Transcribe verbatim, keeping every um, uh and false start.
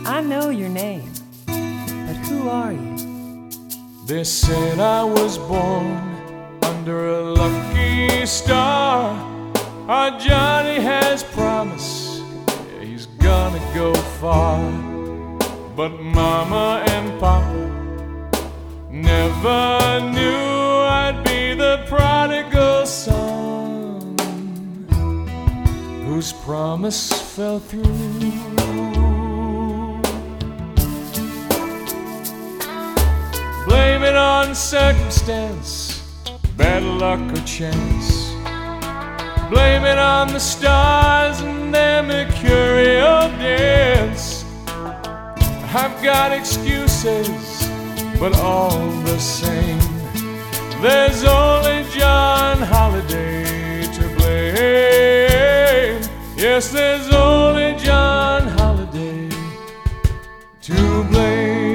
I know your name, but who are you? They said I was born under a lucky star. Our Johnny has promised, yeah, he's gonna go far. But Mama and Papa never knew I'd be the prodigal son whose promise fell through. Blame it on circumstance, bad luck or chance. Blame it on the stars and their mercurial dance. I've got excuses, but all the same, there's only John Holiday to blame. Yes, there's only John Holiday to blame.